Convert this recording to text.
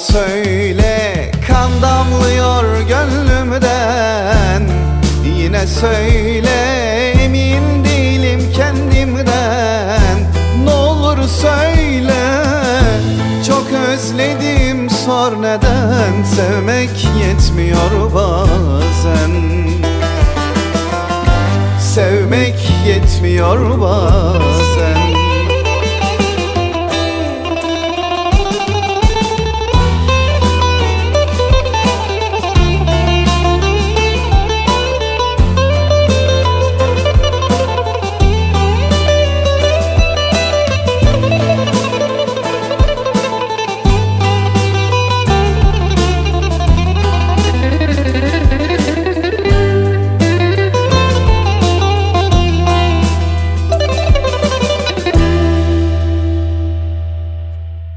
söyle, kan damlıyor gönlümden. Yine söyle, emin değilim kendimden. Ne olur söyle, çok özledim, sor neden. Sevmek yetmiyor bazen, sevmek yetmiyor bazen.